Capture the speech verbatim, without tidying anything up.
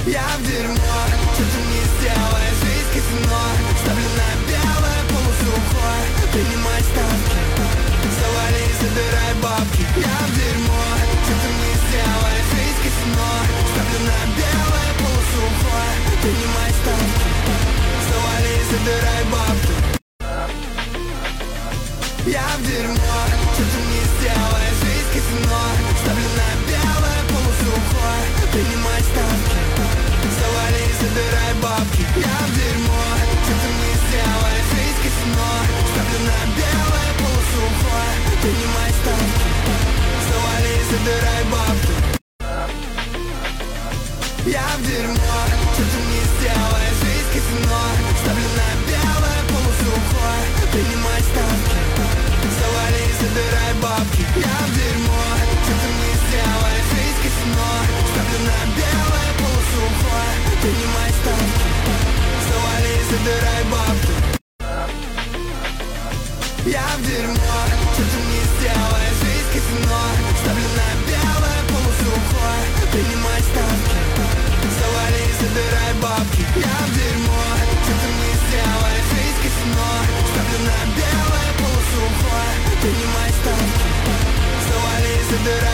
Я в дерьмо, что ты мне сделаешь, жизнь казино. Ставлю на белое, полусухое. Принимай ставки, завали, забирай бабки. Я в дерьмо, что ты мне сделаешь, жизнь казино. Ставлю на белое, полусухое. Принимай ставки, завали, забирай бабки. Я в дерьмо, что ты мне сделаешь, жизнь казино. Ставлю на белое, полусухое. Принимай ставки, завали, забирай бабки. Я в дерьмо, что ты мне сделаешь, жизнь казино. Ставлю на белое, полусухое. Принимай ставки, завали, забирай бабки. Я в дерьмо, что ты мне сделаешь, жизнь казино. Ставлю на белое, полусухое. Принимай ставки, завали, забирай бабки. Я в дерьмо, что ты мне сделаешь, жизнь казино. Ставлю на белое, полусухое. Принимай ставки, завали, забирай бабки. Я в дерьмо, что ты мне сделаешь, жизнь казино.